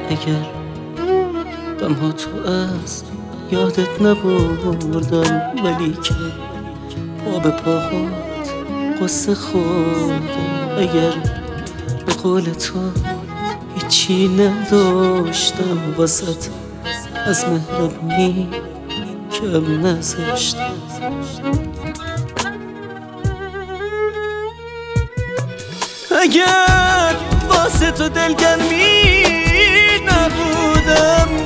اگر غمها تو از یادت نبردم، ولی که پا به پاهات قصه خوردم. اگر به قول تو هیچی نداشتم واسط، از مهربونی کم نذاشتم. اگر واسه تو دلگرمی نبودم،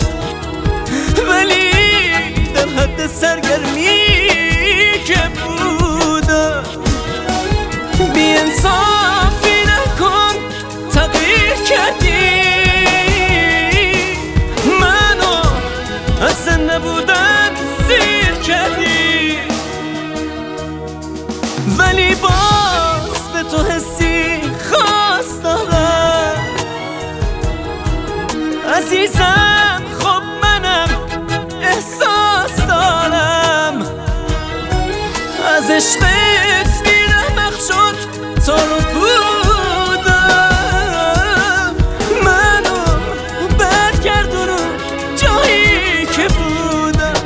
ولی در حد سرگرمی که بودم. بی انصافی نکن، تغییر کردی منو، از زنده بودن سیر کردی. ولی باز به تو حسی خواست دارم عزیزم. خب منم احساس دارم، از عشقت بی‌رحم شد تا رو بودم. منو برگردونو جایی که بودم،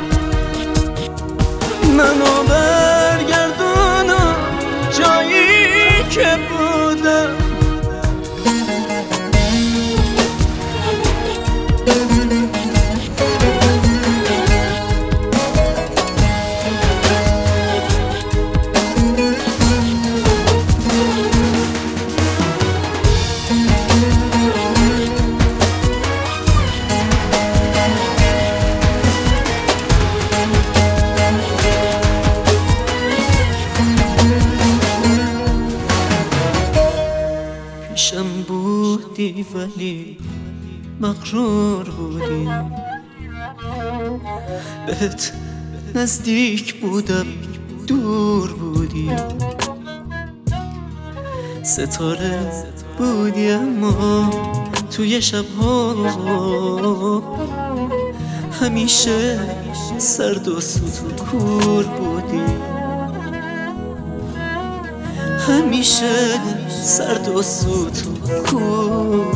منو برگردونو جایی که بودم. پیشم بودی ولی مغرور بودی، بهت نزدیک بودم دور بودی. ستاره بودی اما توی شبها همیشه سرد و سکور بودی. همیشه سرد و سکور